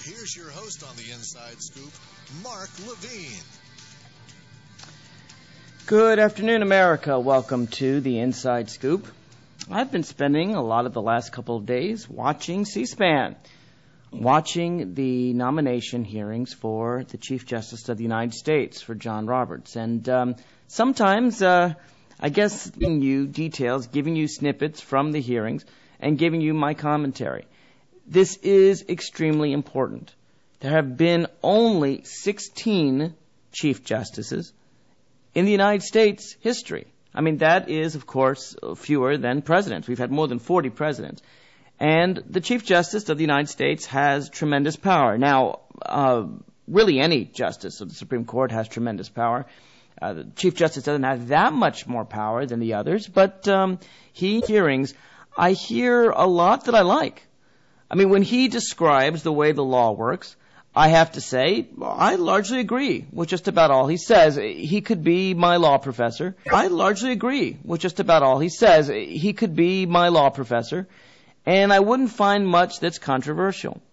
here's your host on the Inside Scoop, Mark Levine. Good afternoon, America. Welcome to the Inside Scoop. I've been spending a lot of the last couple of days watching C-SPAN, watching the nomination hearings for the Chief Justice of the United States, for John Roberts. And sometimes, I guess, giving you details, giving you snippets from the hearings, and giving you my commentary. This is extremely important. There have been only 16 Chief Justices in the United States history. I mean, that is, of course, fewer than presidents. We've had more than 40 presidents. And the Chief Justice of the United States has tremendous power. Now, really any justice of the Supreme Court has tremendous power. The Chief Justice doesn't have that much more power than the others, but hearings, I hear a lot that I like. I mean, when he describes the way the law works, I have to say, I largely agree with just about all he says. He could be my law professor. I largely agree with just about all he says. He could be my law professor, and I wouldn't find much that's controversial.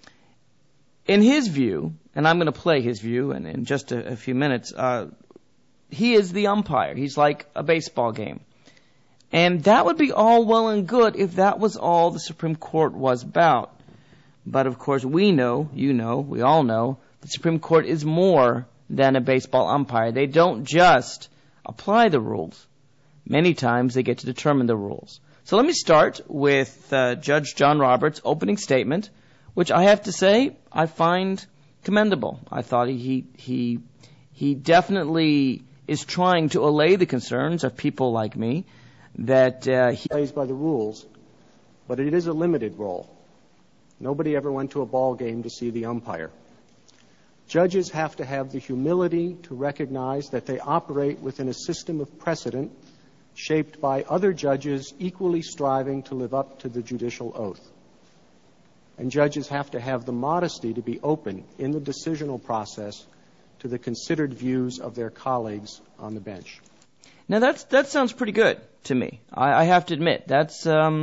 In his view, and I'm going to play his view in just a few minutes, he is the umpire. He's like a baseball game. And that would be all well and good if that was all the Supreme Court was about. But, of course, we know, you know, we all know, the Supreme Court is more than a baseball umpire. They don't just apply the rules. Many times they get to determine the rules. So let me start with Judge John Roberts' opening statement, which I have to say I find commendable. I thought he definitely is trying to allay the concerns of people like me that he plays by the rules, but it is a limited role. Nobody ever went to a ball game to see the umpire. Judges have to have the humility to recognize that they operate within a system of precedent shaped by other judges equally striving to live up to the judicial oath. And judges have to have the modesty to be open in the decisional process to the considered views of their colleagues on the bench. Now that sounds pretty good to me. I have to admit that's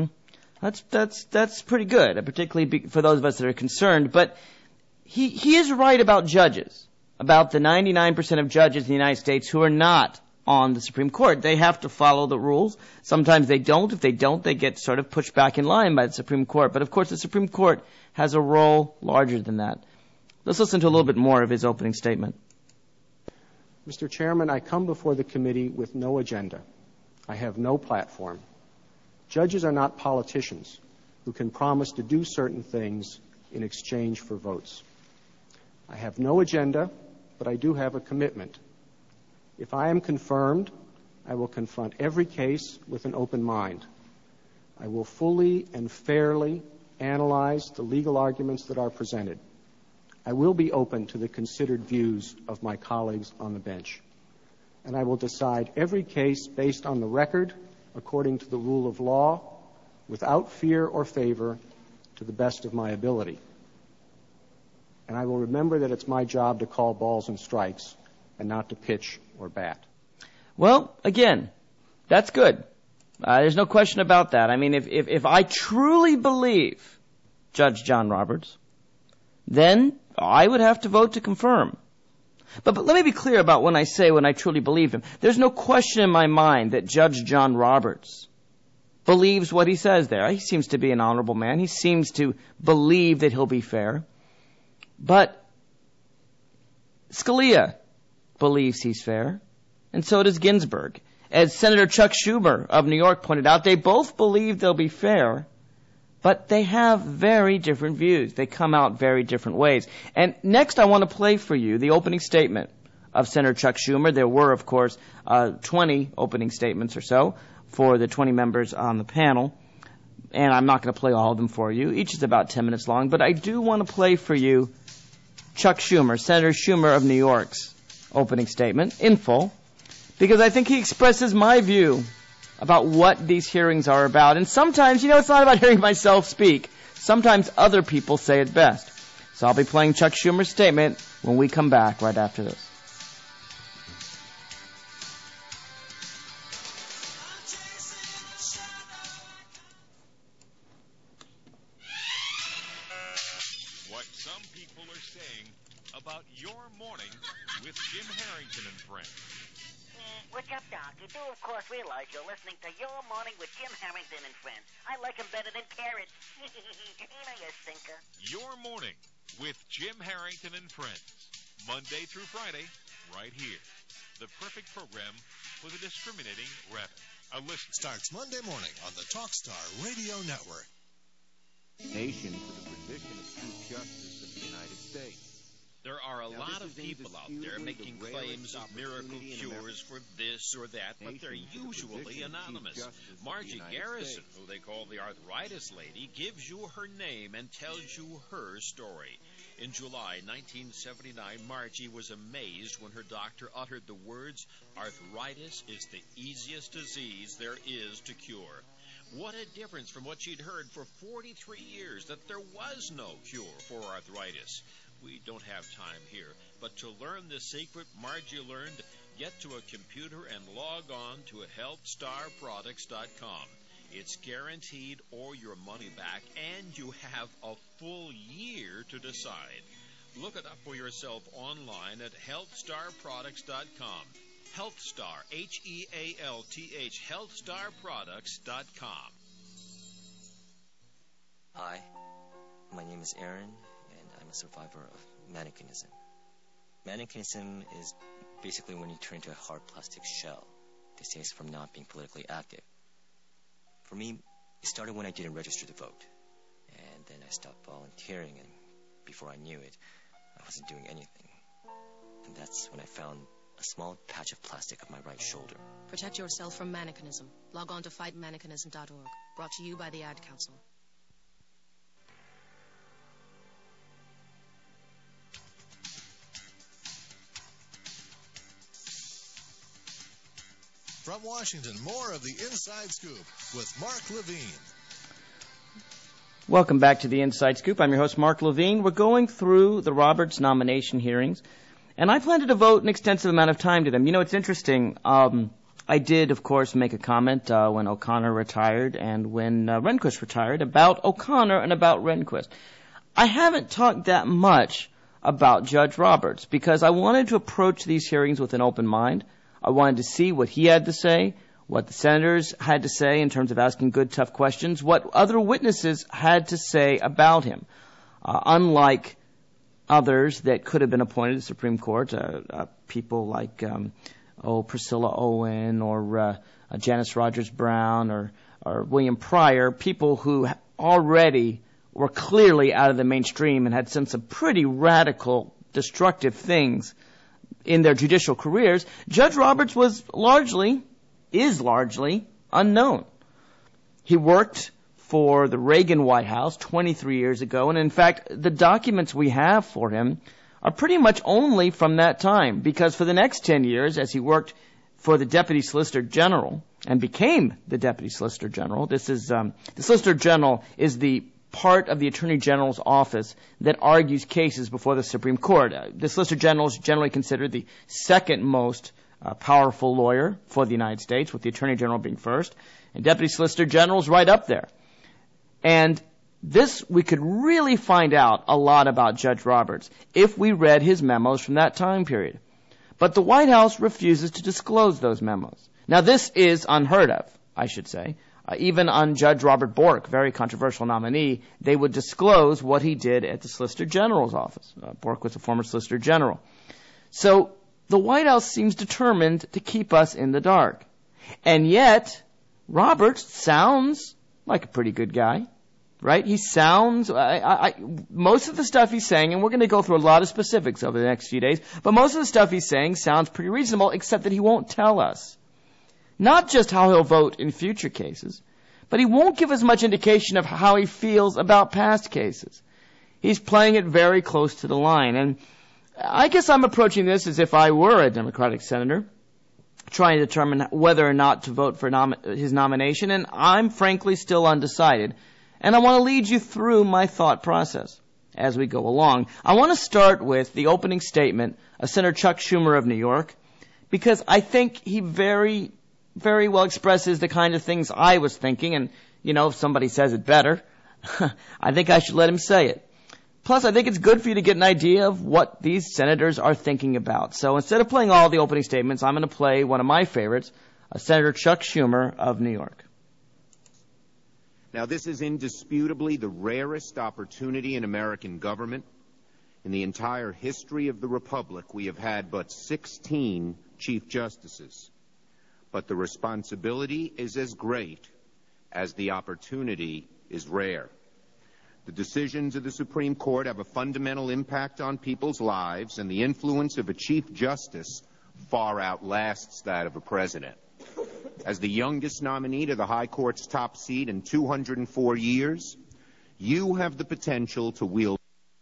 pretty good, particularly for those of us that are concerned. But he is right about judges, about the 99% of judges in the United States who are not on the Supreme Court. They have to follow the rules. Sometimes they don't. If they don't, they get sort of pushed back in line by the Supreme Court. But of course, the Supreme Court has a role larger than that. Let's listen to a little bit more of his opening statement. Mr. Chairman, I come before the committee with no agenda. I have no platform. Judges are not politicians who can promise to do certain things in exchange for votes. I have no agenda, but I do have a commitment. If I am confirmed, I will confront every case with an open mind. I will fully and fairly analyze the legal arguments that are presented. I will be open to the considered views of my colleagues on the bench. And I will decide every case based on the record, according to the rule of law, without fear or favor, to the best of my ability. And I will remember that it's my job to call balls and strikes and not to pitch or bat. Well, again, that's good. There's no question about that. I mean, if I truly believe Judge John Roberts, then I would have to vote to confirm. But let me be clear about when I truly believe him. There's no question in my mind that Judge John Roberts believes what he says there. He seems to be an honorable man. He seems to believe that he'll be fair. But Scalia believes he's fair, and so does Ginsburg. As Senator Chuck Schumer of New York pointed out, they both believe they'll be fair, but they have very different views. They come out very different ways. And next I want to play for you the opening statement of Senator Chuck Schumer. There were, of course, 20 opening statements or so for the 20 members on the panel. And I'm not going to play all of them for you. Each is about 10 minutes long. But I do want to play for you Chuck Schumer, Senator Schumer of New York's opening statement in full, because I think he expresses my view about what these hearings are about. And sometimes, it's not about hearing myself speak. Sometimes other people say it best. So I'll be playing Chuck Schumer's statement when we come back right after this. What some people are saying about your morning with Jim Harrington and Friends. What's up, Doc? You do, of course, realize you're listening to Your Morning with Jim Harrington and Friends. I like him better than carrots. You know, you stinker. Your morning with Jim Harrington and Friends. Monday through Friday, right here. The perfect program for the discriminating rabbit. A listen. Starts Monday morning on the Talkstar Radio Network. Nation for the position of Chief Justice of the United States. There are a lot of people out there making claims of miracle cures for this or that, but they're usually anonymous. Margie Garrison, who they call the arthritis lady, gives you her name and tells you her story. In July 1979, Margie was amazed when her doctor uttered the words, "Arthritis is the easiest disease there is to cure." What a difference from what she'd heard for 43 years, that there was no cure for arthritis. We don't have time here, but to learn the secret Margie learned, get to a computer and log on to healthstarproducts.com. It's guaranteed or your money back, and you have a full year to decide. Look it up for yourself online at healthstarproducts.com. HealthStar, HealthStarproducts, healthstarproducts.com. Hi, my name is Aaron, and I'm a survivor of mannequinism. Mannequinism is basically when you turn into a hard plastic shell. They say it's from not being politically active. For me, it started when I didn't register to vote, and then I stopped volunteering, and before I knew it, I wasn't doing anything. And that's when I found a small patch of plastic on my right shoulder. Protect yourself from mannequinism. Log on to fightmannequinism.org. Brought to you by the Ad Council. From Washington, more of the Inside Scoop with Mark Levine. Welcome back to the Inside Scoop. I'm your host, Mark Levine. We're going through the Roberts nomination hearings, and I plan to devote an extensive amount of time to them. You know, it's interesting. I did, of course, make a comment when O'Connor retired and when Rehnquist retired about O'Connor and about Rehnquist. I haven't talked that much about Judge Roberts because I wanted to approach these hearings with an open mind. I wanted to see what he had to say, what the senators had to say in terms of asking good, tough questions, what other witnesses had to say about him. Unlike others that could have been appointed to the Supreme Court, people like Priscilla Owen or Janice Rogers Brown or William Pryor, people who already were clearly out of the mainstream and had done some pretty radical, destructive things in their judicial careers. Judge Roberts is largely unknown. He worked for the Reagan White House 23 years ago, and in fact, the documents we have for him are pretty much only from that time, because for the next 10 years, as he worked for the Deputy Solicitor General and became the Deputy Solicitor General, the Solicitor General is the part of the Attorney General's office that argues cases before the Supreme Court. The Solicitor General is generally considered the second most powerful lawyer for the United States, with the Attorney General being first, and Deputy Solicitor General is right up there. And this, we could really find out a lot about Judge Roberts if we read his memos from that time period. But the White House refuses to disclose those memos. Now, this is unheard of, I should say. Even on Judge Robert Bork, very controversial nominee, they would disclose what he did at the Solicitor General's office. Bork was a former Solicitor General. So the White House seems determined to keep us in the dark. And yet, Roberts sounds like a pretty good guy, right? He sounds, most of the stuff he's saying, and we're going to go through a lot of specifics over the next few days, but most of the stuff he's saying sounds pretty reasonable, except that he won't tell us. Not just how he'll vote in future cases, but he won't give us much indication of how he feels about past cases. He's playing it very close to the line. And I guess I'm approaching this as if I were a Democratic senator, trying to determine whether or not to vote for his nomination, and I'm frankly still undecided. And I want to lead you through my thought process as we go along. I want to start with the opening statement of Senator Chuck Schumer of New York, because I think he very well expresses the kind of things I was thinking, and, if somebody says it better, I think I should let him say it. Plus, I think it's good for you to get an idea of what these senators are thinking about. So instead of playing all the opening statements, I'm going to play one of my favorites, Senator Chuck Schumer of New York. Now, this is indisputably the rarest opportunity in American government. In the entire history of the Republic, we have had but 16 Chief Justices. But the responsibility is as great as the opportunity is rare. The decisions of the Supreme Court have a fundamental impact on people's lives, and the influence of a Chief Justice far outlasts that of a president. As the youngest nominee to the High Court's top seat in 204 years, you have the potential to wield.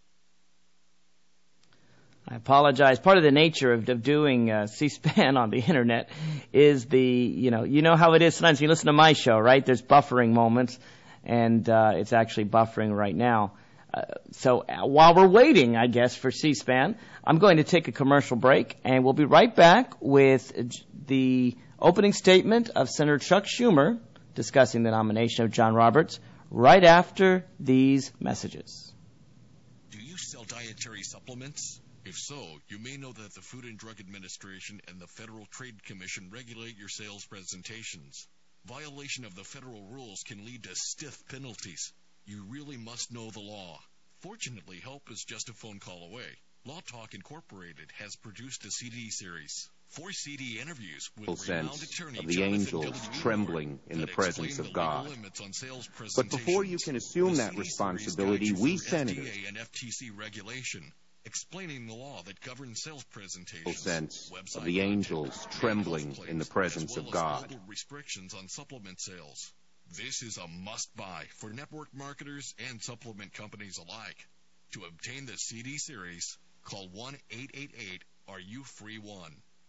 I apologize. Part of the nature of doing C-SPAN on the internet is you know how it is sometimes you listen to my show, right? There's buffering moments, and it's actually buffering right now. So while we're waiting, I guess, for C-SPAN, I'm going to take a commercial break, and we'll be right back with the opening statement of Senator Chuck Schumer discussing the nomination of John Roberts right after these messages. Do you sell dietary supplements? If so, you may know that the Food and Drug Administration and the Federal Trade Commission regulate your sales presentations. Violation of the federal rules can lead to stiff penalties. You really must know the law. Fortunately, help is just a phone call away. Law Talk Incorporated has produced a CD series. 4 CD interviews with renowned attorney of the angels trembling in the presence of God. But before you can assume that responsibility, we senators and FTC regulation explaining the law that governs sales presentations. Sense of the angels trembling in the presence of God. Restrictions on supplement sales. This is a must-buy for network marketers and supplement companies alike. To obtain the CD series, call 1-888-RU-FREE-1.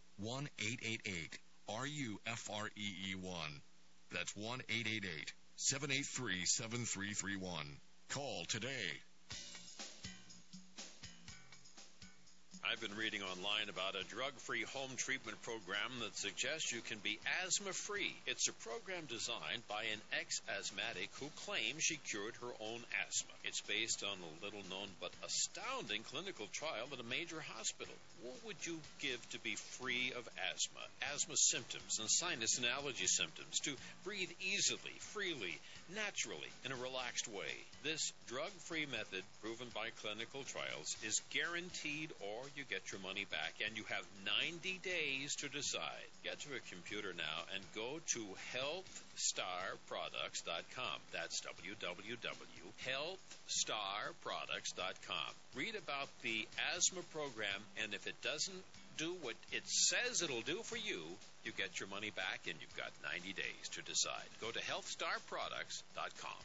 1-888-RU-FREE-1. That's 1-888-783-7331. Call today. I've been reading online about a drug-free home treatment program that suggests you can be asthma-free. It's a program designed by an ex-asthmatic who claims she cured her own asthma. It's based on a little-known but astounding clinical trial at a major hospital. What would you give to be free of asthma, asthma symptoms, and sinus and allergy symptoms, to breathe easily, freely, naturally, in a relaxed way? This drug-free method, proven by clinical trials, is guaranteed, or you get your money back, and you have 90 days to decide. Get to a computer now and go to healthstarproducts.com. That's www.healthstarproducts.com. Read about the asthma program, and if it doesn't do what it says it'll do for you, you get your money back, and you've got 90 days to decide. Go to healthstarproducts.com.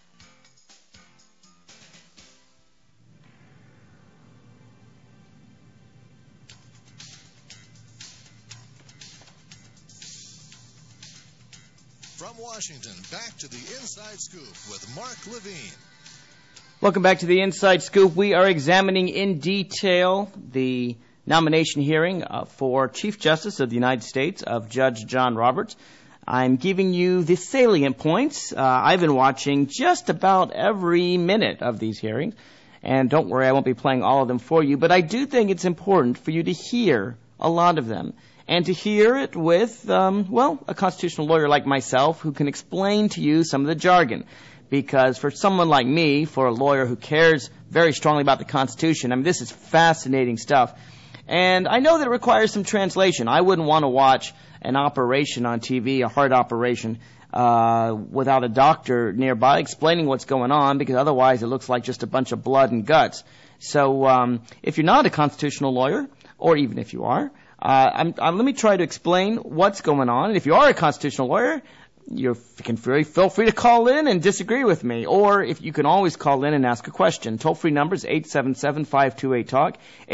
From Washington, back to the Inside Scoop with Mark Levine. Welcome back to the Inside Scoop. We are examining in detail the nomination hearing for Chief Justice of the United States of Judge John Roberts. I'm giving you the salient points. I've been watching just about every minute of these hearings, and don't worry, I won't be playing all of them for you, but I do think it's important for you to hear a lot of them, and to hear it with, a constitutional lawyer like myself who can explain to you some of the jargon. Because for someone like me, for a lawyer who cares very strongly about the Constitution, I mean, this is fascinating stuff. And I know that it requires some translation. I wouldn't want to watch an operation on TV, a heart operation, without a doctor nearby explaining what's going on, because otherwise it looks like just a bunch of blood and guts. So if you're not a constitutional lawyer, or even if you are, let me try to explain what's going on. And if you are a constitutional lawyer, you can feel free to call in and disagree with me. Or if you can always call in and ask a question. Toll-free number is 877-528-TALK,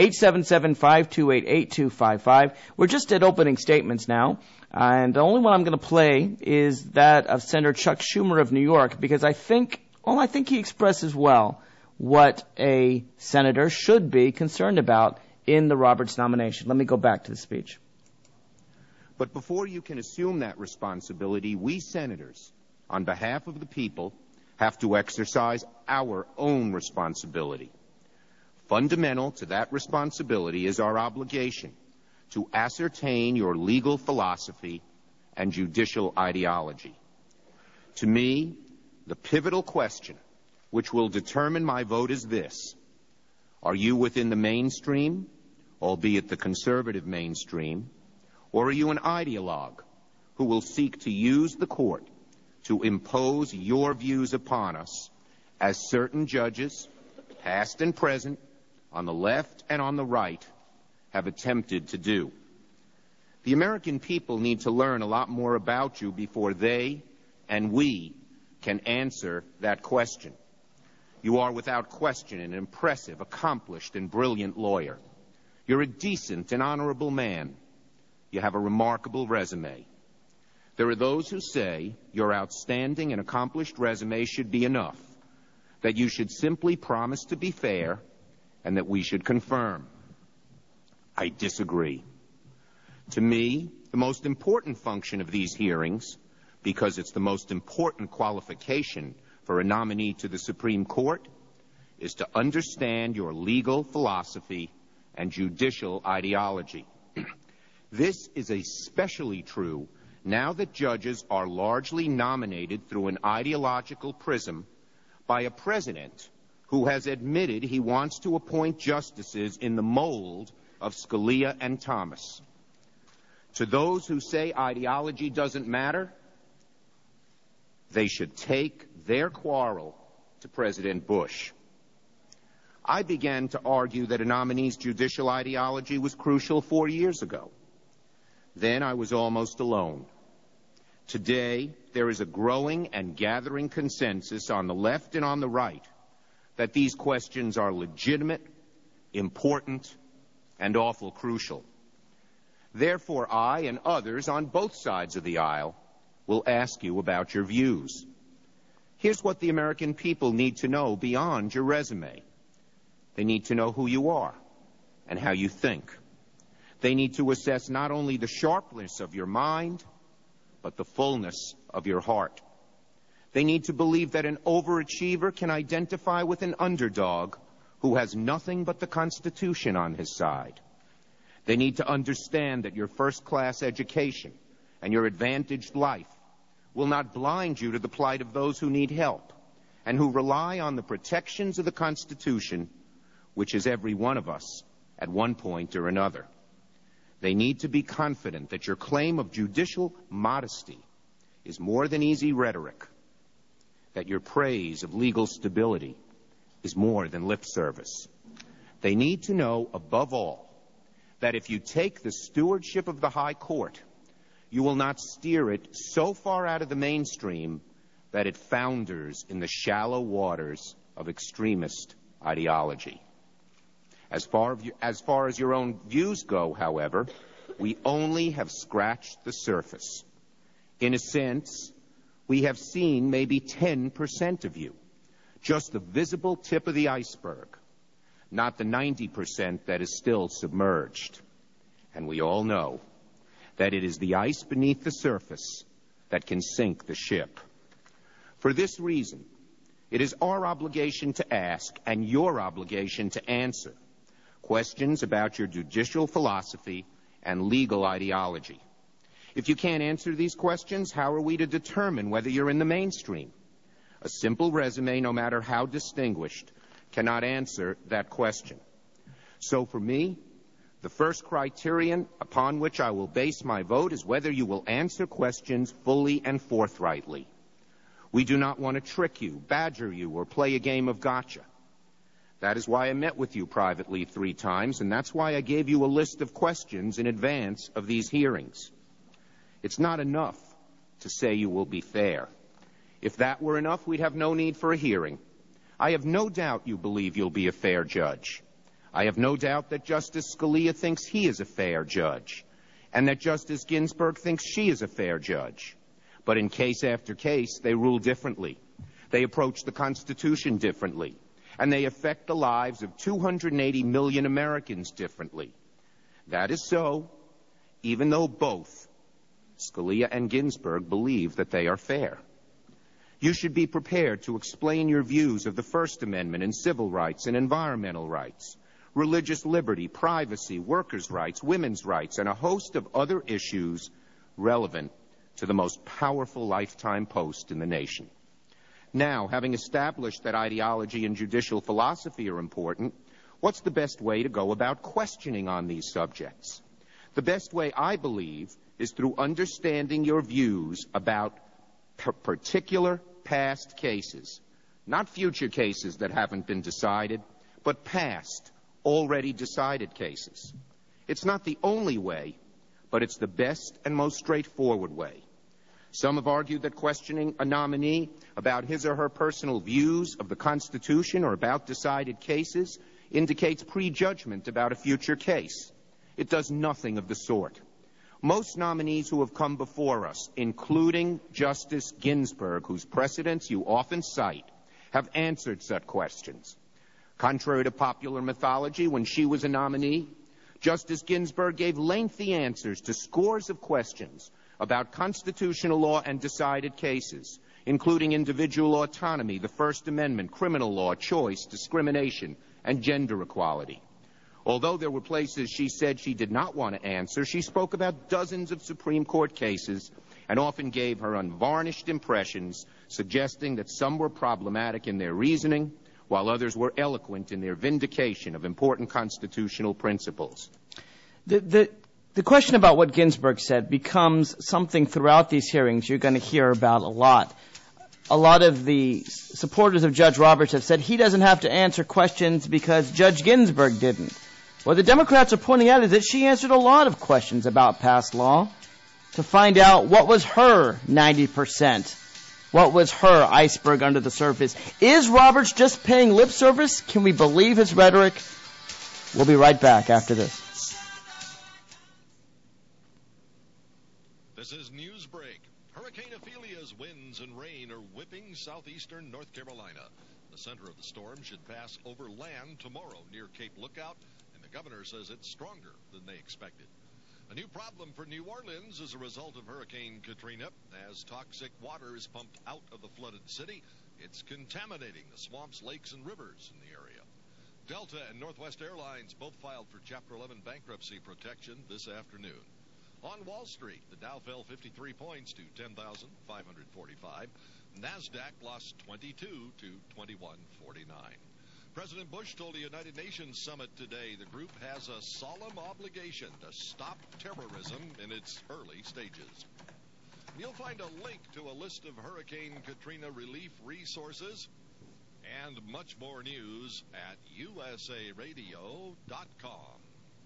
877-528-8255. We're just at opening statements now. And the only one I'm going to play is that of Senator Chuck Schumer of New York, because I think he expresses well what a senator should be concerned about in the Roberts nomination. Let me go back to the speech. But before you can assume that responsibility, we senators, on behalf of the people, have to exercise our own responsibility. Fundamental to that responsibility is our obligation to ascertain your legal philosophy and judicial ideology. To me, the pivotal question which will determine my vote is this: are you within the mainstream, albeit the conservative mainstream, or are you an ideologue who will seek to use the court to impose your views upon us, as certain judges, past and present, on the left and on the right, have attempted to do? The American people need to learn a lot more about you before they and we can answer that question. You are without question an impressive, accomplished, and brilliant lawyer. You're a decent and honorable man. You have a remarkable resume. There are those who say your outstanding and accomplished resume should be enough, that you should simply promise to be fair, and that we should confirm. I disagree. To me, the most important function of these hearings, because it's the most important qualification for a nominee to the Supreme Court, is to understand your legal philosophy and judicial ideology. This is especially true now that judges are largely nominated through an ideological prism by a president who has admitted he wants to appoint justices in the mold of Scalia and Thomas. To those who say ideology doesn't matter, they should take their quarrel to President Bush. I began to argue that a nominee's judicial ideology was crucial 4 years ago. Then I was almost alone. Today, there is a growing and gathering consensus on the left and on the right that these questions are legitimate, important, and awful crucial. Therefore, I and others on both sides of the aisle will ask you about your views. Here's what the American people need to know beyond your resume. They need to know who you are and how you think. They need to assess not only the sharpness of your mind, but the fullness of your heart. They need to believe that an overachiever can identify with an underdog who has nothing but the Constitution on his side. They need to understand that your first-class education and your advantaged life will not blind you to the plight of those who need help and who rely on the protections of the Constitution, which is every one of us at one point or another. They need to be confident that your claim of judicial modesty is more than easy rhetoric, that your praise of legal stability is more than lip service. They need to know, above all, that if you take the stewardship of the High Court, you will not steer it so far out of the mainstream that it founders in the shallow waters of extremist ideology. As far as your own views go, however, we only have scratched the surface. In a sense, we have seen maybe 10% of you, just the visible tip of the iceberg, not the 90% that is still submerged. And we all know that it is the ice beneath the surface that can sink the ship. For this reason, it is our obligation to ask and your obligation to answer questions about your judicial philosophy and legal ideology. If you can't answer these questions, how are we to determine whether you're in the mainstream? A simple resume, no matter how distinguished, cannot answer that question. So for me, the first criterion upon which I will base my vote is whether you will answer questions fully and forthrightly. We do not want to trick you, badger you, or play a game of gotcha. That is why I met with you privately 3 times, and that's why I gave you a list of questions in advance of these hearings. It's not enough to say you will be fair. If that were enough, we'd have no need for a hearing. I have no doubt you believe you'll be a fair judge. I have no doubt that Justice Scalia thinks he is a fair judge, and that Justice Ginsburg thinks she is a fair judge. But in case after case, they rule differently. They approach the Constitution differently, and they affect the lives of 280 million Americans differently. That is so, even though both Scalia and Ginsburg believe that they are fair. You should be prepared to explain your views of the First Amendment and civil rights and environmental rights, religious liberty, privacy, workers' rights, women's rights, and a host of other issues relevant to the most powerful lifetime post in the nation. Now, having established that ideology and judicial philosophy are important, what's the best way to go about questioning on these subjects? The best way, I believe, is through understanding your views about particular past cases, not future cases that haven't been decided, but past, already decided cases. It's not the only way, but it's the best and most straightforward way. Some have argued that questioning a nominee about his or her personal views of the Constitution or about decided cases indicates prejudgment about a future case. It does nothing of the sort. Most nominees who have come before us, including Justice Ginsburg, whose precedents you often cite, have answered such questions. Contrary to popular mythology, when she was a nominee, Justice Ginsburg gave lengthy answers to scores of questions about constitutional law and decided cases, including individual autonomy, the First Amendment, criminal law, choice, discrimination, and gender equality. Although there were places she said she did not want to answer, she spoke about dozens of Supreme Court cases and often gave her unvarnished impressions, suggesting that some were problematic in their reasoning, while others were eloquent in their vindication of important constitutional principles. The question about what Ginsburg said becomes something throughout these hearings you're going to hear about a lot. A lot of the supporters of Judge Roberts have said he doesn't have to answer questions because Judge Ginsburg didn't. What the Democrats are pointing out is that she answered a lot of questions about past law to find out what was her 90%, what was her iceberg under the surface. Is Roberts just paying lip service? Can we believe his rhetoric? We'll be right back after this. This is Newsbreak. Hurricane Ophelia's winds and rain are whipping southeastern North Carolina. The center of the storm should pass over land tomorrow near Cape Lookout, and the governor says it's stronger than they expected. A new problem for New Orleans as a result of Hurricane Katrina. As toxic water is pumped out of the flooded city, it's contaminating the swamps, lakes, and rivers in the area. Delta and Northwest Airlines both filed for Chapter 11 bankruptcy protection this afternoon. On Wall Street, the Dow fell 53 points to 10,545. NASDAQ lost 22 to 2149. President Bush told the United Nations summit today the group has a solemn obligation to stop terrorism in its early stages. You'll find a link to a list of Hurricane Katrina relief resources and much more news at usaradio.com.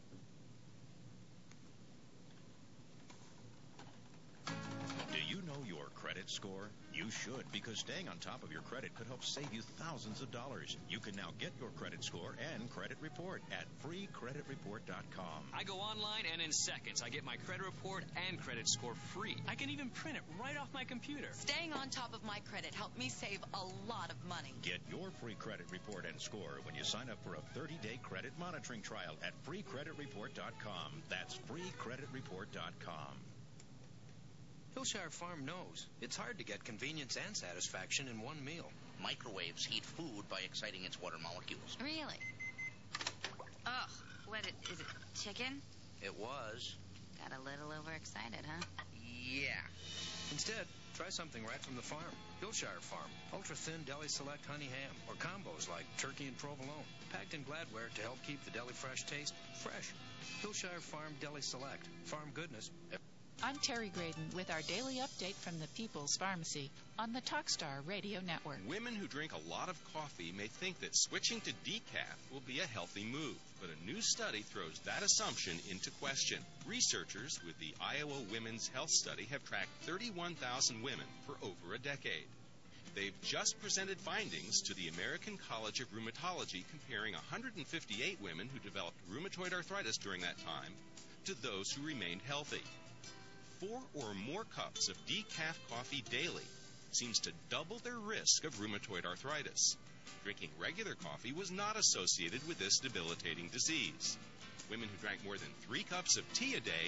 Do you know your credit score? You should, because staying on top of your credit could help save you thousands of dollars. You can now get your credit score and credit report at freecreditreport.com. I go online and in seconds I get my credit report and credit score free. I can even print it right off my computer. Staying on top of my credit helped me save a lot of money. Get your free credit report and score when you sign up for a 30-day credit monitoring trial at freecreditreport.com. That's freecreditreport.com. Hillshire Farm knows it's hard to get convenience and satisfaction in one meal. Microwaves heat food by exciting its water molecules. Really? Ugh, what, is it chicken? It was. Got a little overexcited, huh? Yeah. Instead, try something right from the farm. Hillshire Farm, ultra-thin deli select honey ham, or combos like turkey and provolone, packed in Gladware to help keep the deli fresh taste fresh. Hillshire Farm Deli Select, farm goodness. I'm Terry Graydon with our daily update from the People's Pharmacy on the Talkstar Radio Network. Women who drink a lot of coffee may think that switching to decaf will be a healthy move, but a new study throws that assumption into question. Researchers with the Iowa Women's Health Study have tracked 31,000 women for over a decade. They've just presented findings to the American College of Rheumatology comparing 158 women who developed rheumatoid arthritis during that time to those who remained healthy. 4 or more cups of decaf coffee daily seems to double their risk of rheumatoid arthritis. Drinking regular coffee was not associated with this debilitating disease. Women who drank more than 3 cups of tea a day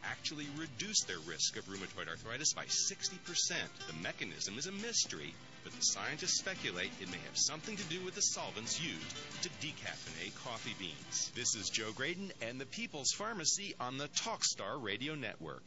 actually reduce their risk of rheumatoid arthritis by 60%. The mechanism is a mystery, but the scientists speculate it may have something to do with the solvents used to decaffeinate coffee beans. This is Joe Graydon and the People's Pharmacy on the Talkstar Radio Network.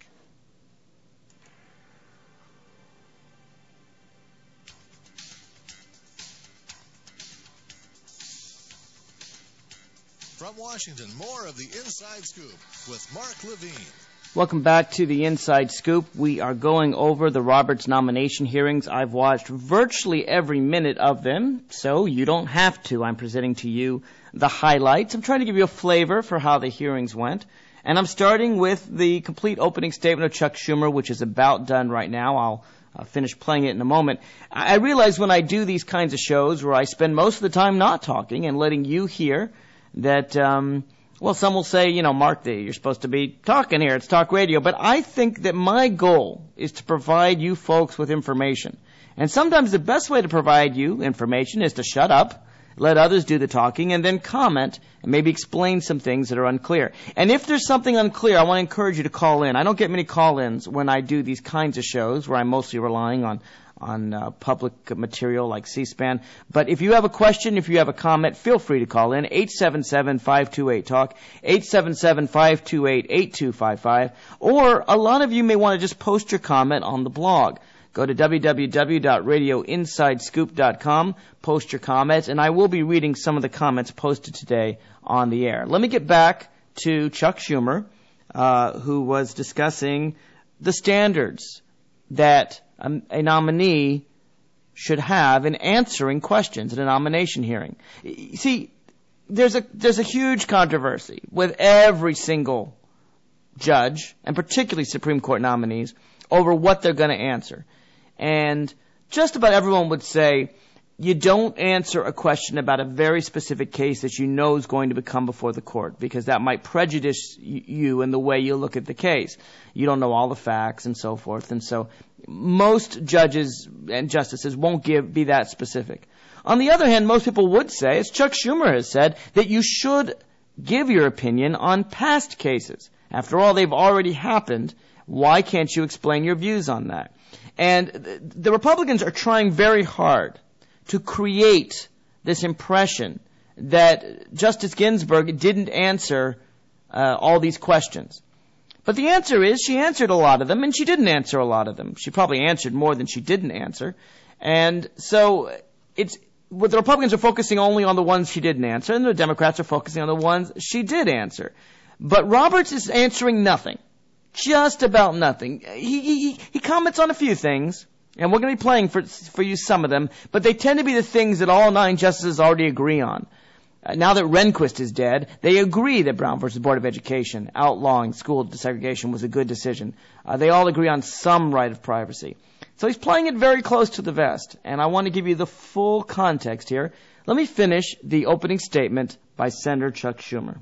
From Washington, more of the Inside Scoop with Mark Levine. Welcome back to the Inside Scoop. We are going over the Roberts nomination hearings. I've watched virtually every minute of them, so you don't have to. I'm presenting to you the highlights. I'm trying to give you a flavor for how the hearings went. And I'm starting with the complete opening statement of Chuck Schumer, which is about done right now. I'll finish playing it in a moment. I realize when I do these kinds of shows where I spend most of the time not talking and letting you hear that, well, some will say, Mark, you're supposed to be talking here. It's talk radio. But I think that my goal is to provide you folks with information. And sometimes the best way to provide you information is to shut up, let others do the talking, and then comment and maybe explain some things that are unclear. And if there's something unclear, I want to encourage you to call in. I don't get many call-ins when I do these kinds of shows where I'm mostly relying on public material like C-SPAN. But if you have a question, if you have a comment, feel free to call in. 877-528-TALK, 877-528-8255. Or a lot of you may want to just post your comment on the blog. Go to www.radioinsidescoop.com, post your comments, and I will be reading some of the comments posted today on the air. Let me get back to Chuck Schumer, who was discussing the standards that a nominee should have in answering questions in a nomination hearing. See, there's a huge controversy with every single judge, and particularly Supreme Court nominees, over what they're going to answer. And just about everyone would say you don't answer a question about a very specific case that you know is going to come before the court, because that might prejudice you in the way you look at the case. You don't know all the facts and so forth. And so most judges and justices won't be that specific. On the other hand, most people would say, as Chuck Schumer has said, that you should give your opinion on past cases. After all, they've already happened. Why can't you explain your views on that? And the Republicans are trying very hard to create this impression that Justice Ginsburg didn't answer all these questions. But the answer is she answered a lot of them, and she didn't answer a lot of them. She probably answered more than she didn't answer. And so the Republicans are focusing only on the ones she didn't answer, and the Democrats are focusing on the ones she did answer. But Roberts is answering nothing. Just about nothing. He comments on a few things, and we're going to be playing for you some of them, but they tend to be the things that all 9 justices already agree on. Now that Rehnquist is dead, they agree that Brown versus Board of Education, outlawing school desegregation, was a good decision. They all agree on some right of privacy. So he's playing it very close to the vest, and I want to give you the full context here. Let me finish the opening statement by Senator Chuck Schumer.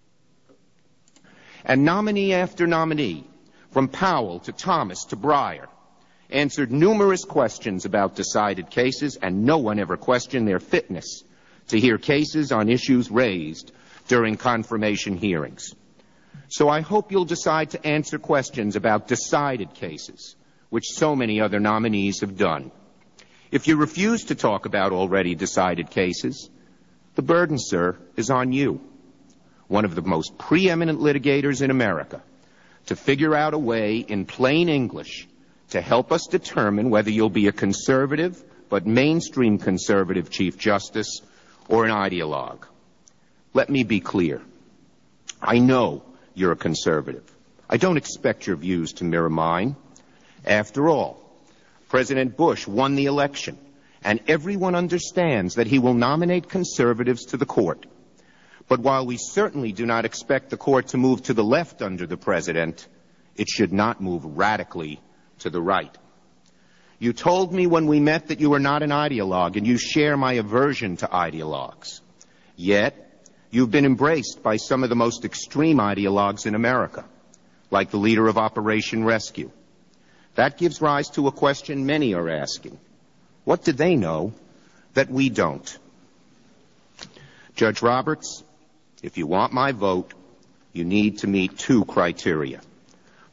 And nominee after nominee, from Powell to Thomas to Breyer, answered numerous questions about decided cases, and no one ever questioned their fitness to hear cases on issues raised during confirmation hearings. So I hope you'll decide to answer questions about decided cases, which so many other nominees have done. If you refuse to talk about already decided cases, the burden, sir, is on you, one of the most preeminent litigators in America, to figure out a way in plain English to help us determine whether you'll be a conservative, but mainstream conservative Chief Justice, or an ideologue. Let me be clear. I know you're a conservative. I don't expect your views to mirror mine. After all, President Bush won the election, and everyone understands that he will nominate conservatives to the court. But while we certainly do not expect the court to move to the left under the president, it should not move radically to the right. You told me when we met that you were not an ideologue, and you share my aversion to ideologues. Yet, you've been embraced by some of the most extreme ideologues in America, like the leader of Operation Rescue. That gives rise to a question many are asking. What do they know that we don't? Judge Roberts, if you want my vote, you need to meet 2 criteria.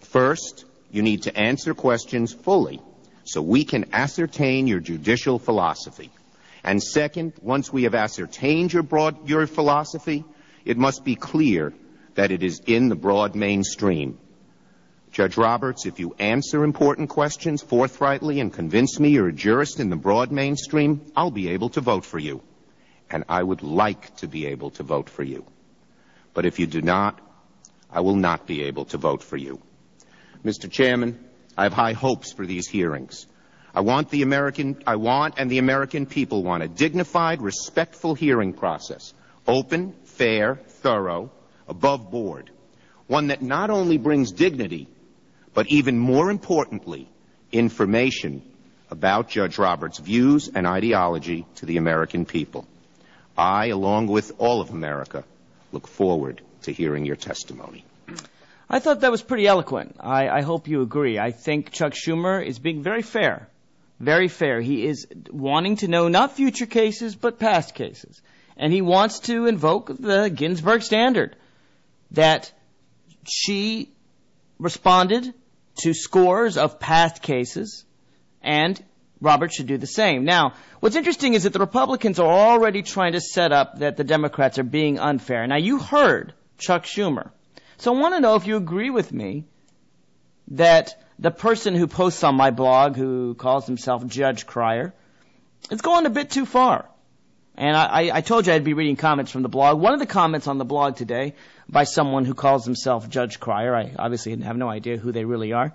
First, you need to answer questions fully so we can ascertain your judicial philosophy. And second, once we have ascertained your philosophy, it must be clear that it is in the broad mainstream. Judge Roberts, if you answer important questions forthrightly and convince me you're a jurist in the broad mainstream, I'll be able to vote for you. And I would like to be able to vote for you. But if you do not, I will not be able to vote for you. Mr. Chairman, I have high hopes for these hearings. I want and the American people want a dignified, respectful hearing process. Open, fair, thorough, above board. One that not only brings dignity, but even more importantly, information about Judge Roberts' views and ideology to the American people. I, along with all of America, look forward to hearing your testimony. I thought that was pretty eloquent. I hope you agree. I think Chuck Schumer is being very fair. Very fair. He is wanting to know not future cases, but past cases. And he wants to invoke the Ginsburg standard that she responded to scores of past cases, and Roberts should do the same. Now, what's interesting is that the Republicans are already trying to set up that the Democrats are being unfair. Now, you heard Chuck Schumer. So I want to know if you agree with me that the person who posts on my blog, who calls himself Judge Cryer, is going a bit too far. And I told you I'd be reading comments from the blog. One of the comments on the blog today by someone who calls himself Judge Cryer, I obviously have no idea who they really are,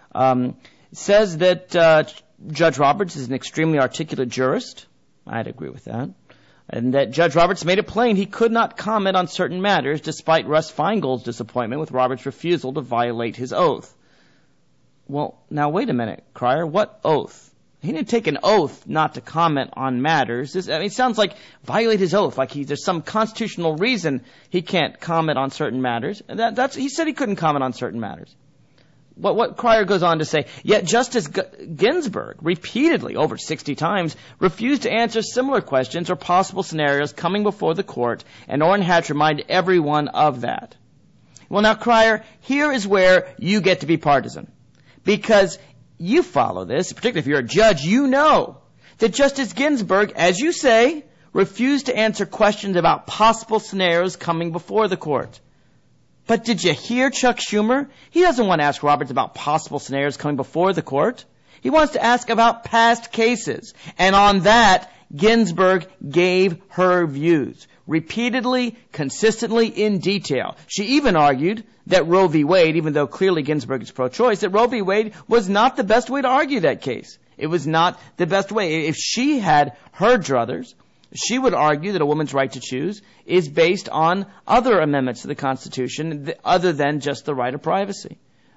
says that Judge Roberts is an extremely articulate jurist. I'd agree with that. And that Judge Roberts made it plain he could not comment on certain matters despite Russ Feingold's disappointment with Roberts' refusal to violate his oath. Well, now wait a minute, Cryer. What oath? He didn't take an oath not to comment on matters. It sounds like violate his oath, like there's some constitutional reason he can't comment on certain matters. And he said he couldn't comment on certain matters. What Cryer goes on to say, yet Justice Ginsburg repeatedly, over 60 times, refused to answer similar questions or possible scenarios coming before the court, and Orrin Hatch reminded everyone of that. Well, now, Cryer, here is where you get to be partisan. Because you follow this, particularly if you're a judge, you know that Justice Ginsburg, as you say, refused to answer questions about possible scenarios coming before the court. But did you hear Chuck Schumer? He doesn't want to ask Roberts about possible scenarios coming before the court. He wants to ask about past cases. And on that, Ginsburg gave her views. Repeatedly, consistently, in detail. She even argued that Roe v. Wade, even though clearly Ginsburg is pro-choice, that Roe v. Wade was not the best way to argue that case. It was not the best way. If she had her druthers, she would argue that a woman's right to choose is based on other amendments to the Constitution other than just the right of privacy.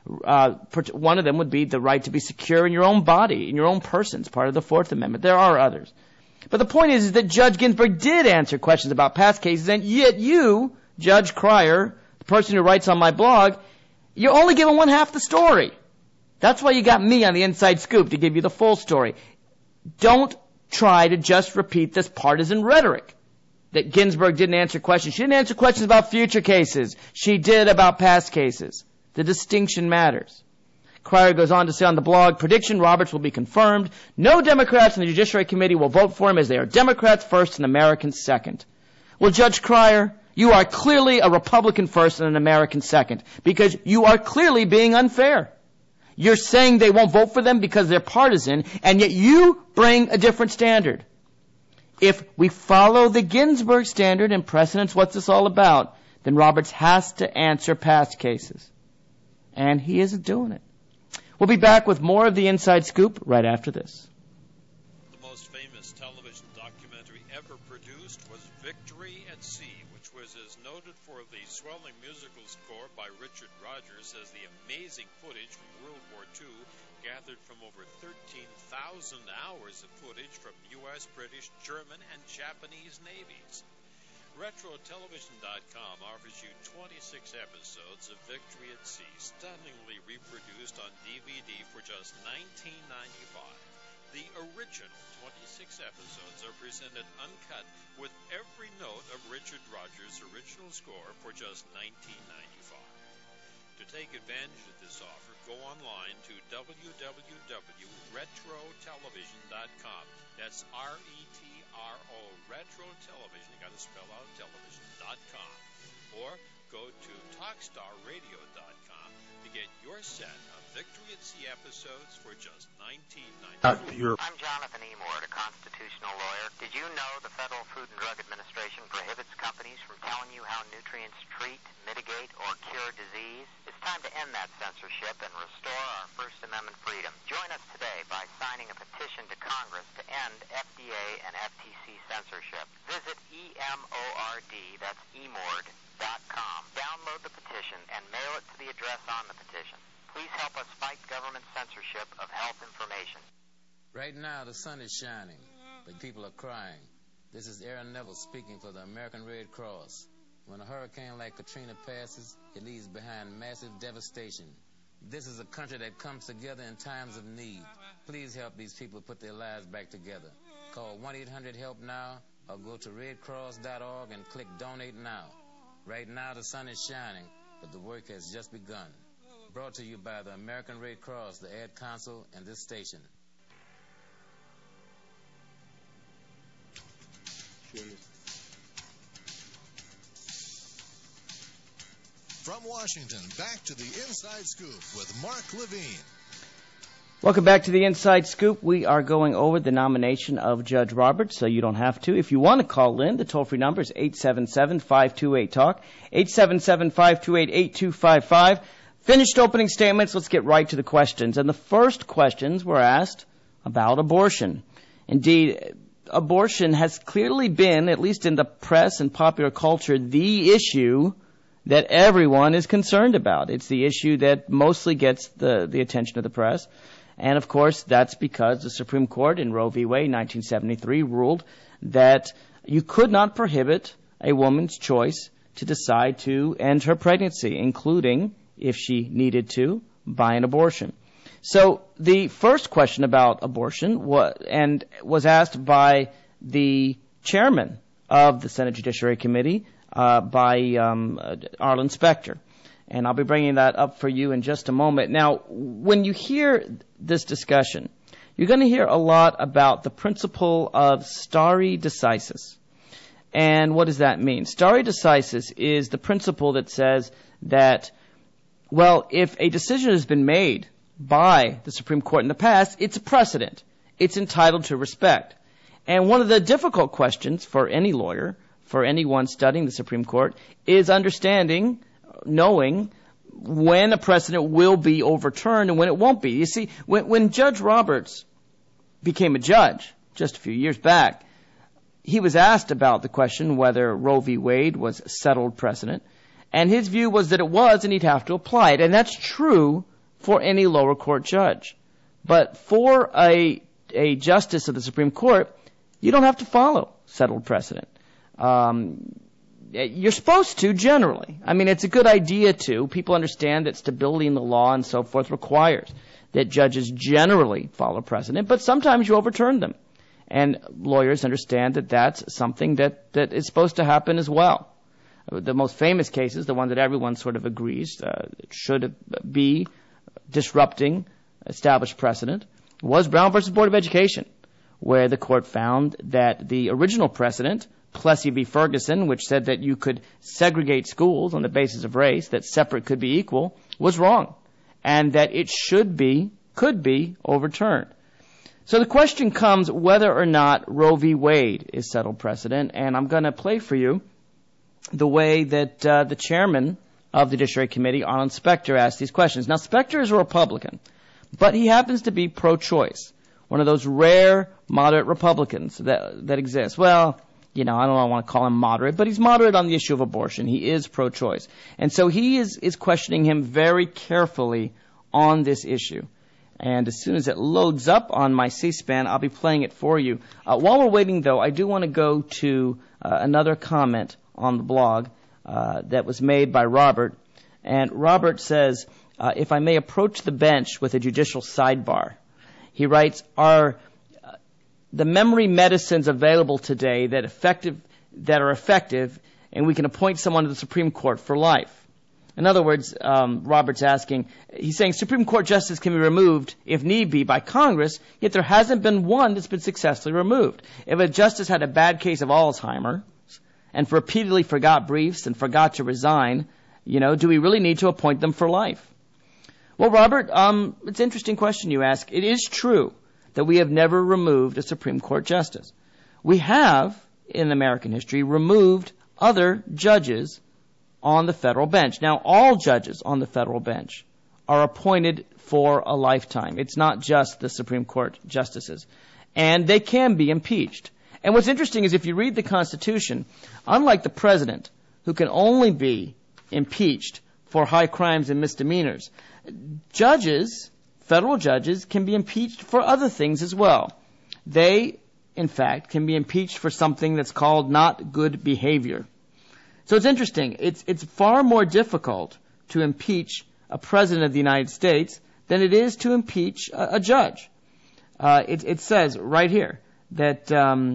One of them would be the right to be secure in your own body, in your own person. It's part of the Fourth Amendment. There are others. But the point is that Judge Ginsburg did answer questions about past cases, and yet you, Judge Cryer, the person who writes on my blog, you're only giving one half the story. That's why you got me on the Inside Scoop, to give you the full story. Don't try to just repeat this partisan rhetoric that Ginsburg didn't answer questions. She didn't answer questions about future cases. She did about past cases. The distinction matters. Cryer goes on to say on the blog, prediction Roberts will be confirmed. No Democrats in the Judiciary Committee will vote for him as they are Democrats first and Americans second. Well, Judge Cryer, you are clearly a Republican first and an American second because you are clearly being unfair. You're saying they won't vote for them because they're partisan, and yet you bring a different standard. If we follow the Ginsburg standard and precedence, what's this all about, then Roberts has to answer past cases. And he isn't doing it. We'll be back with more of the Inside Scoop right after this. The most famous television documentary ever produced was Victory at Sea, which was as noted for the swelling musical score by Richard Rodgers as the amazing footage from World War II gathered from over 13,000 hours of footage from U.S., British, German, and Japanese navies. RetroTelevision.com offers you 26 episodes of Victory at Sea, stunningly reproduced on DVD for just $19.95. The original 26 episodes are presented uncut with every note of Richard Rodgers' original score for just $19.95. To take advantage of this offer, go online to www.retrotelevision.com. That's R-E-T-R-O, Retro Television. You got to spell out television.com. Or go to TalkStarRadio.com to get your set of Victory at Sea episodes for just $19.99. I'm Jonathan Emord, a constitutional lawyer. Did you know the Federal Food and Drug Administration prohibits companies from telling you how nutrients treat, mitigate, or cure disease? It's time to end that censorship and restore our First Amendment freedom. Join us today by signing a petition to Congress to end FDA and FTC censorship. Visit EMORD, that's emord.com. Download the petition and mail it to the address on the petition. Please help us fight government censorship of health information. Right now, the sun is shining, but people are crying. This is Aaron Neville speaking for the American Red Cross. When a hurricane like Katrina passes, it leaves behind massive devastation. This is a country that comes together in times of need. Please help these people put their lives back together. Call 1-800-HELP-NOW or go to redcross.org and click Donate Now. Right now, the sun is shining, but the work has just begun. Brought to you by the American Red Cross, the Ad Council, and this station. From Washington, back to the Inside Scoop with Mark Levine. Welcome back to the Inside Scoop. We are going over the nomination of Judge Roberts, so you don't have to. If you want to call in, the toll-free number is 877-528-TALK, 877-528-8255. Finished opening statements. Let's get right to the questions. And the first questions were asked about abortion. Indeed, abortion has clearly been, at least in the press and popular culture, the issue that everyone is concerned about. It's the issue that mostly gets the attention of the press. And, of course, that's because the Supreme Court in Roe v. Wade, 1973, ruled that you could not prohibit a woman's choice to decide to end her pregnancy, including, if she needed to, by an abortion. So the first question about abortion was asked by the chairman of the Senate Judiciary Committee, by Arlen Specter. And I'll be bringing that up for you in just a moment. Now, when you hear this discussion, you're going to hear a lot about the principle of stare decisis. And what does that mean? Stare decisis is the principle that says that, well, if a decision has been made by the Supreme Court in the past, it's a precedent. It's entitled to respect. And one of the difficult questions for any lawyer, for anyone studying the Supreme Court, is understanding, knowing when a precedent will be overturned and when it won't be. You see, when Judge Roberts became a judge just a few years back, he was asked about the question whether Roe v. Wade was a settled precedent. And his view was that it was, and he'd have to apply it. And that's true for any lower court judge. But for a justice of the Supreme Court, you don't have to follow settled precedent. You're supposed to, generally. I mean, it's a good idea to. People understand that stability in the law and so forth requires that judges generally follow precedent, but sometimes you overturn them. And lawyers understand that that's something that is supposed to happen as well. The most famous cases, the one that everyone sort of agrees should be disrupting established precedent, was Brown v. Board of Education, where the court found that the original precedent, Plessy v. Ferguson, which said that you could segregate schools on the basis of race, that separate could be equal, was wrong, and that it could be overturned. So the question comes whether or not Roe v. Wade is settled precedent, and I'm going to play for you the way that the chairman of the Judiciary Committee, Arlen Specter, asked these questions. Now, Specter is a Republican, but he happens to be pro-choice, one of those rare moderate Republicans that exist. Well, I don't want to call him moderate, but he's moderate on the issue of abortion. He is pro-choice. And so he is questioning him very carefully on this issue. And as soon as it loads up on my C-SPAN, I'll be playing it for you. While we're waiting, though, I do want to go to another comment on the blog that was made by Robert. And Robert says, if I may approach the bench with a judicial sidebar. He writes, are the memory medicines available today that are effective, and we can appoint someone to the Supreme Court for life? In other words, Robert's asking, he's saying Supreme Court justice can be removed, if need be, by Congress, yet there hasn't been one that's been successfully removed. If a justice had a bad case of Alzheimer's and repeatedly forgot briefs and forgot to resign, do we really need to appoint them for life? Well, Robert, it's an interesting question you ask. It is true that we have never removed a Supreme Court justice. We have, in American history, removed other judges on the federal bench. Now, all judges on the federal bench are appointed for a lifetime. It's not just the Supreme Court justices. And they can be impeached. And what's interesting is if you read the Constitution, unlike the president, who can only be impeached for high crimes and misdemeanors, judges, federal judges, can be impeached for other things as well. They, in fact, can be impeached for something that's called not good behavior. So it's interesting. It's far more difficult to impeach a president of the United States than it is to impeach a judge. It says right here that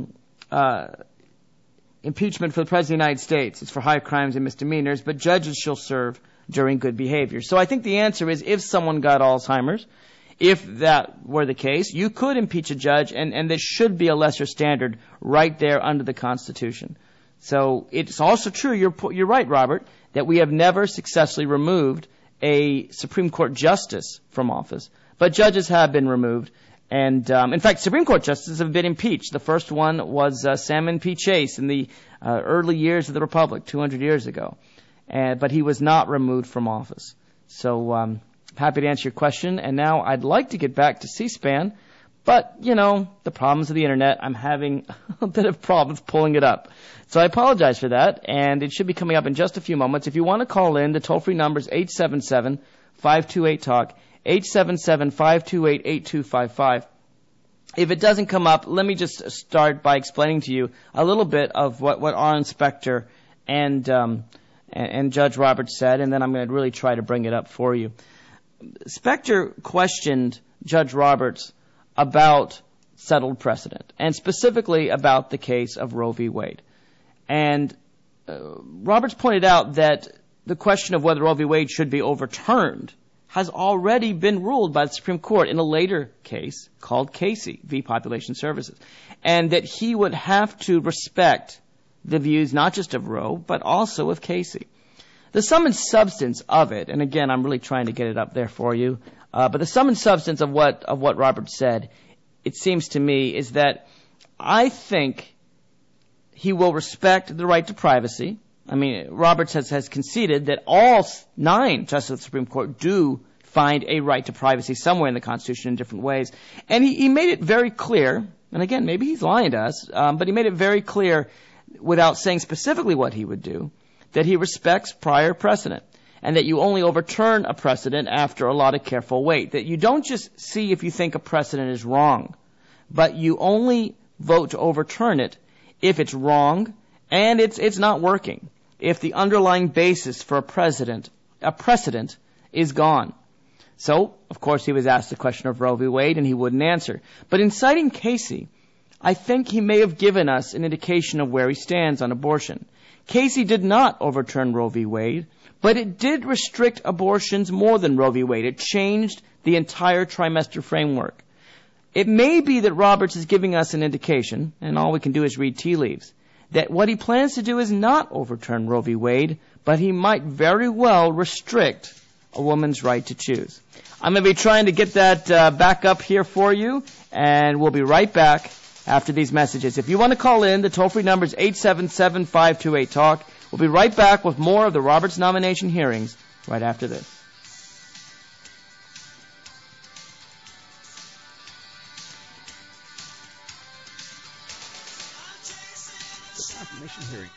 impeachment for the president of the United States is for high crimes and misdemeanors, but judges shall serve during good behavior. So I think the answer is if someone got Alzheimer's, if that were the case, you could impeach a judge, and there should be a lesser standard right there under the Constitution. So it's also true, you're right, Robert, that we have never successfully removed a Supreme Court justice from office, but judges have been removed. And, in fact, Supreme Court justices have been impeached. The first one was Salmon P. Chase in the early years of the Republic, 200 years ago. But he was not removed from office. So happy to answer your question. And now I'd like to get back to C-SPAN, but, the problems of the Internet, I'm having a bit of problems pulling it up. So I apologize for that, and it should be coming up in just a few moments. If you want to call in, the toll-free number is 877-528-TALK, 877-528-8255. If it doesn't come up, let me just start by explaining to you a little bit of what our inspector and Judge Roberts said, and then I'm going to really try to bring it up for you. Specter questioned Judge Roberts about settled precedent, and specifically about the case of Roe v. Wade. And Roberts pointed out that the question of whether Roe v. Wade should be overturned has already been ruled by the Supreme Court in a later case called Casey v. Population Services, and that he would have to respect the views not just of Roe, but also of Casey. The sum and substance of it, and again, I'm really trying to get it up there for you, but the sum and substance of what Roberts said, it seems to me, is that I think he will respect the right to privacy. I mean, Roberts has conceded that all 9 justices of the Supreme Court do find a right to privacy somewhere in the Constitution in different ways. And he made it very clear, and again, maybe he's lying to us, but he made it very clear, without saying specifically what he would do, that he respects prior precedent, and that you only overturn a precedent after a lot of careful weight. That you don't just see if you think a precedent is wrong, but you only vote to overturn it if it's wrong and it's not working. If the underlying basis for a precedent is gone. So, of course, he was asked the question of Roe v. Wade, and he wouldn't answer. But in citing Casey, I think he may have given us an indication of where he stands on abortion. Casey did not overturn Roe v. Wade, but it did restrict abortions more than Roe v. Wade. It changed the entire trimester framework. It may be that Roberts is giving us an indication, and all we can do is read tea leaves, that what he plans to do is not overturn Roe v. Wade, but he might very well restrict a woman's right to choose. I'm going to be trying to get that back up here for you, and we'll be right back after these messages. If you want to call in, the toll-free number is 877-528-TALK. We'll be right back with more of the Roberts nomination hearings right after this. Confirmation hearing.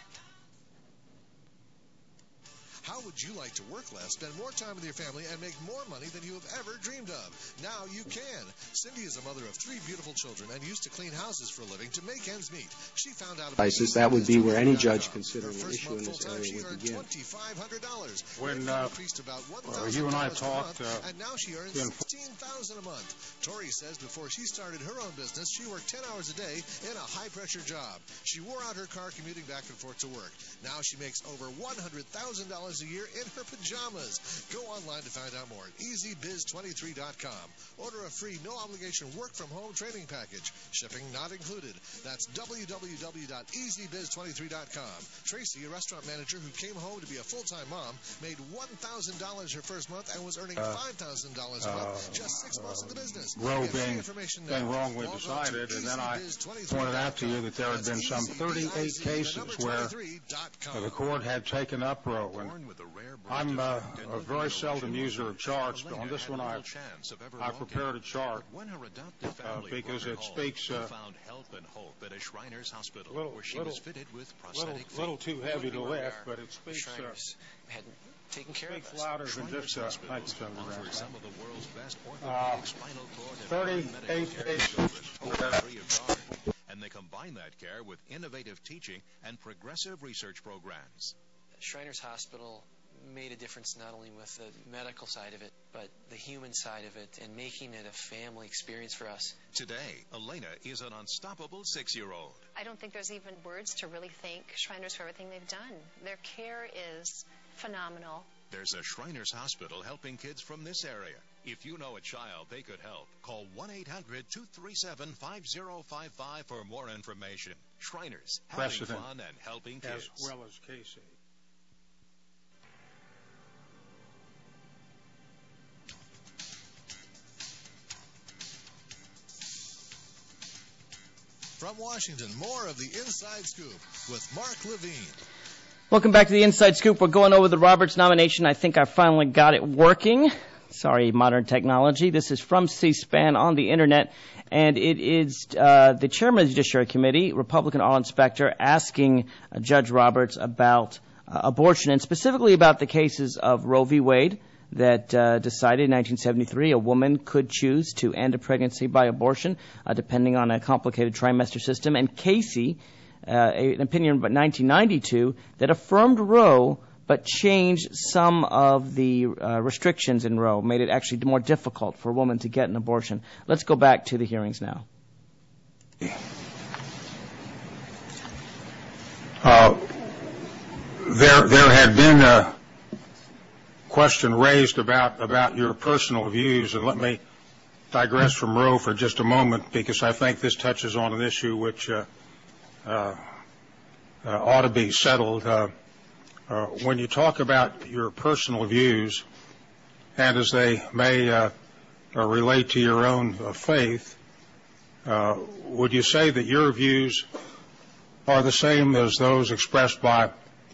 How would you like to work less, spend more time with your family, and make more money than you have ever dreamed of? Now you can. Cindy is a mother of 3 beautiful children and used to clean houses for a living to make ends meet. She found out about that would be where any judge considering an issue in this area would begin. $2,500. When you and I talked, and now she earns $15,000 a month. Tori says before she started her own business, she worked 10 hours a day in a high-pressure job. She wore out her car commuting back and forth to work. Now she makes over $100,000 a year appear in her pajamas. Go online to find out more at EasyBiz23.com. Order a free, no-obligation work-from-home training package. Shipping not included. That's www.EasyBiz23.com. Tracy, a restaurant manager who came home to be a full-time mom, made $1,000 her first month and was earning $5,000 a month just 6 months in the business. Roe being wrongly decided, and then I pointed out to you that there had been some 38 cases where the court had taken up Roe. And I'm a very seldom user of charts, but on this one I prepared a chart because it speaks a little too heavy to lift, but it speaks taken care speaks louder than just offers some of the world's best 38 cases. And they combine that care with innovative teaching and progressive research programs. Shriners Hospital made a difference not only with the medical side of it, but the human side of it, and making it a family experience for us. Today, Elena is an unstoppable 6-year-old. I don't think there's even words to really thank Shriners for everything they've done. Their care is phenomenal. There's a Shriners Hospital helping kids from this area. If you know a child they could help, call 1-800-237-5055 for more information. Shriners, having fun and helping kids. As well as Casey. From Washington, more of the Inside Scoop with Mark Levine. Welcome back to the Inside Scoop. We're going over the Roberts nomination. I think I finally got it working. Sorry, modern technology. This is from C-SPAN on the Internet, and it is the chairman of the Judiciary Committee, Republican Arlen Specter, asking Judge Roberts about abortion, and specifically about the cases of Roe v. Wade that decided in 1973 a woman could choose to end a pregnancy by abortion, depending on a complicated trimester system, and Casey, an opinion about 1992 that affirmed Roe but changed some of the restrictions in Roe, made it actually more difficult for a woman to get an abortion. Let's go back to the hearings now. There had been a question raised about your personal views, and let me digress from Roe for just a moment, because I think this touches on an issue which ought to be settled. When you talk about your personal views, and as they may relate to your own faith, would you say that your views are the same as those expressed by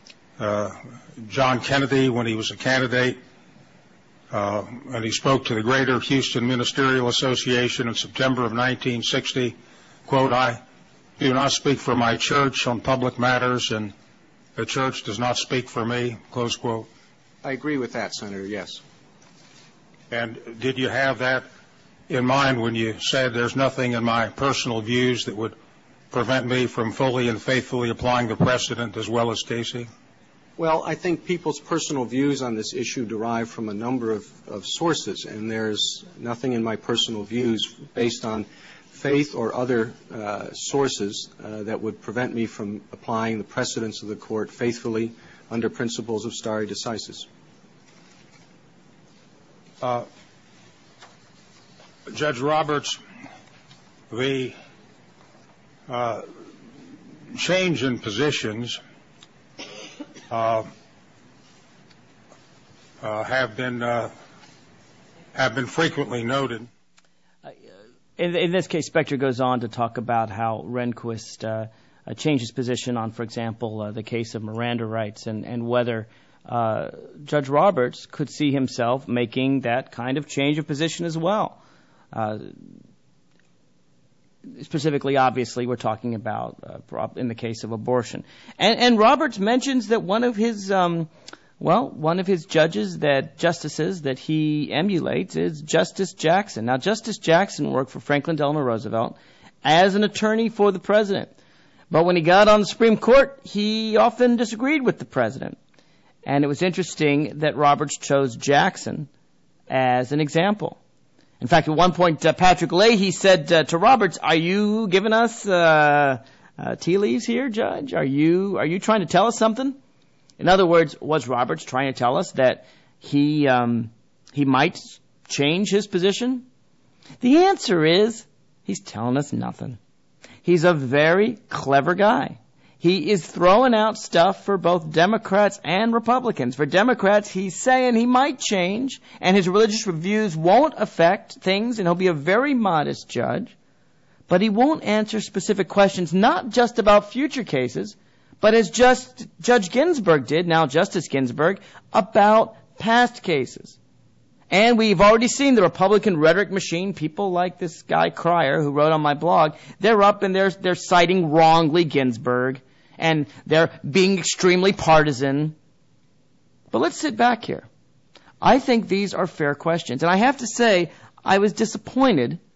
John Kennedy when he was a candidate, and he spoke to the Greater Houston Ministerial Association in September of 1960, quote, "I do not speak for my church on public matters, and the church does not speak for me," close quote? I agree with that, Senator, yes. And did you have that in mind when you said there's nothing in my personal views that would prevent me from fully and faithfully applying the precedent as well as Casey? Well, I think people's personal views on this issue derive from a number of sources, and there's nothing in my personal views based on faith or other sources that would prevent me from applying the precedents of the court faithfully under principles of stare decisis. Judge Roberts, the change in positions have been frequently noted. In this case, Specter goes on to talk about how Rehnquist changed his position on, for example, the case of Miranda rights, and whether Judge Roberts could see himself making that kind of change of position as well. Specifically, obviously, we're talking about in the case of abortion. And Roberts mentions that one of his justices that he emulates is Justice Jackson. Now, Justice Jackson worked for Franklin Delano Roosevelt as an attorney for the president. But when he got on the Supreme Court, he often disagreed with the president. And it was interesting that Roberts chose Jackson as an example. In fact, at one point, Patrick Leahy said to Roberts, "Are you giving us tea leaves here, Judge? Are you trying to tell us something?" In other words, was Roberts trying to tell us that he might change his position? The answer is he's telling us nothing. He's a very clever guy. He is throwing out stuff for both Democrats and Republicans. For Democrats, he's saying he might change, and his religious views won't affect things, and he'll be a very modest judge. But he won't answer specific questions, not just about future cases, but as just Judge Ginsburg did, now Justice Ginsburg, about past cases. And we've already seen the Republican rhetoric machine, people like this guy Cryer who wrote on my blog, they're up and they're citing wrongly Ginsburg, and they're being extremely partisan. But let's sit back here. I think these are fair questions. And I have to say, I was disappointed